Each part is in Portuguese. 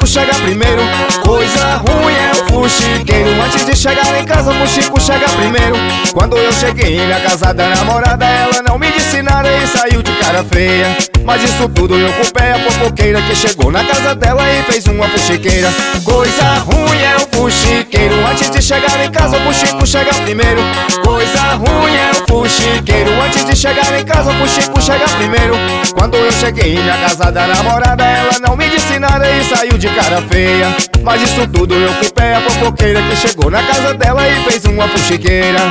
chega primeiro. Coisa ruim é o fuxiqueiro. Antes de chegar em casa, o fuxico chega primeiro. Quando eu cheguei na casa da namorada, ela não me disse nada e saiu de cara feia. Mas isso tudo eu culpei a fofoqueira que chegou na casa dela e fez uma fuxiqueira. Coisa ruim é o fuxiqueiro. Antes de chegar em casa, o fuxico chega primeiro. Coisa ruim é o fuxiqueiro. Antes de chegar em casa, o fuxico chega primeiro. Quando eu cheguei na casa da namorada, ela não me disse nada e saiu de cara feia. Mas isso tudo eu culpei a fofoqueira que chegou na casa dela e fez uma fuxiqueira.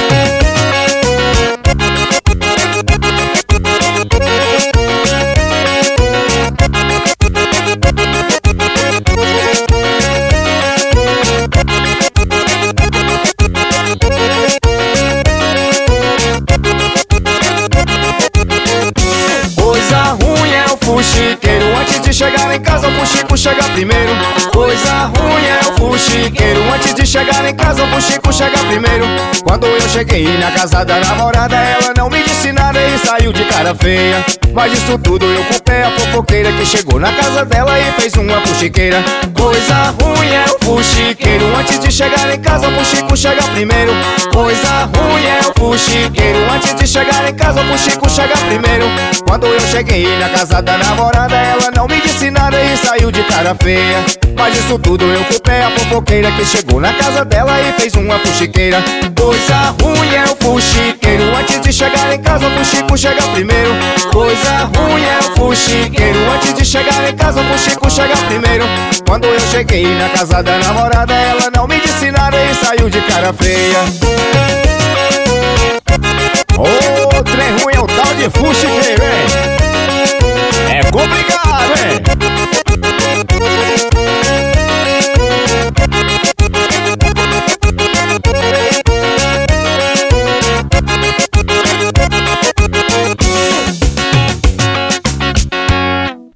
Coisa ruim é o fuxiqueiro. Antes de chegar em casa, o fuxico chega primeiro. Coisa ruim é o fuxiqueiro. Antes de chegar em casa, o fuxico chega primeiro. Quando eu cheguei na casa da namorada, ela não me disse nada e saiu de cara feia. Mas isso tudo eu culpei a fofoqueira que chegou na casa dela e fez uma fuxiqueira. Coisa ruim é o fuxiqueiro. Antes de chegar em casa, o fuxico chega primeiro. Coisa ruim é o fuxiqueiro. Antes de chegar em casa, o fuxico chega primeiro. Quando eu cheguei na casa da namorada, ela não me disse nada e saiu de cara feia. Mas isso tudo eu culpei a fofoqueira que chegou na casa dela e fez uma fuxiqueira. Coisa ruim é o fuxiqueiro. Antes de chegar em casa, o fuxico chega primeiro. Coisa ruim é o fuxiqueiro. Antes de chegar em casa, o fuxico chega primeiro. Quando eu cheguei na casa da namorada, ela não me disse nada e saiu de cara feia. Ô, trem ruim é o tal de fuxiqueiro,